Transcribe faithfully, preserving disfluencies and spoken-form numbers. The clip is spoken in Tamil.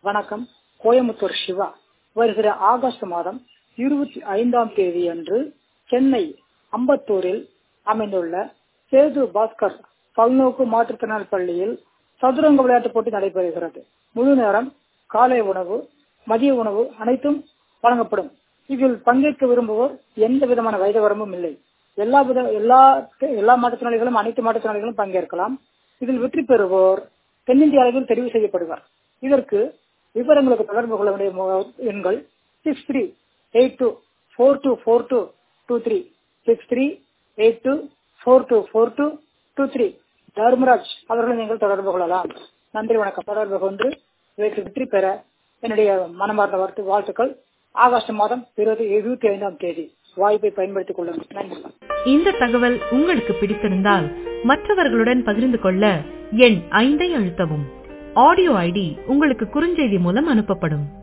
வணக்கம். கோயம்புத்தூர் சிவா. வருகிற ஆகஸ்ட் மாதம் இருபத்தி ஐந்தாம் தேதி அன்று சென்னை அம்பத்தூரில் அமைந்துள்ள சேது பாஸ்கர் பல்நோக்கு மாற்றுத்திறனாளி பள்ளியில் சதுரங்க விளையாட்டு போட்டி நடைபெறுகிறது. முழு நேரம் காலை உணவு, மதிய உணவு அனைத்தும் வழங்கப்படும். இதில் பங்கேற்க விரும்புவோர் எந்த விதமான வயது வரம்பும் இல்லை. எல்லா வித எல்லா எல்லா மாற்றுத்திறனாளிகளும் அனைத்து மாற்றுத்திறனாளிகளும் பங்கேற்கலாம். இதில் வெற்றி பெறுவோர் தென்னிந்திய அளவில் தெரிவு செய்யப்படுவார். இதற்கு விவரங்களுக்கு தொடர்பு கொள்ள வேண்டிய எண்கள் six three eight two four two four two two three six three eight two four two four two two three. Dharmaraj அவர்களை நீங்கள் தொடர்பு கொள்ளலாம். நன்றி, வணக்கம். தொடர்பு கொண்டு வெற்றி பெற என்னுடைய மனமார்ந்த வாழ்த்து வாழ்த்துக்கள். ஆகஸ்ட் மாதம் இருபத்தி ஐந்தாம் தேதி வாய்ப்பை பயன்படுத்திக் கொள்ளுங்கள். நன்றி. இந்த தகவல் உங்களுக்கு பிடித்திருந்தால் மற்றவர்களுடன் பகிர்ந்து கொள்ள எண் ஐந்தை அழுத்தவும். ஆடியோ ஐடி உங்களுக்கு குறுஞ்செய்தி மூலம் அனுப்பப்படும்.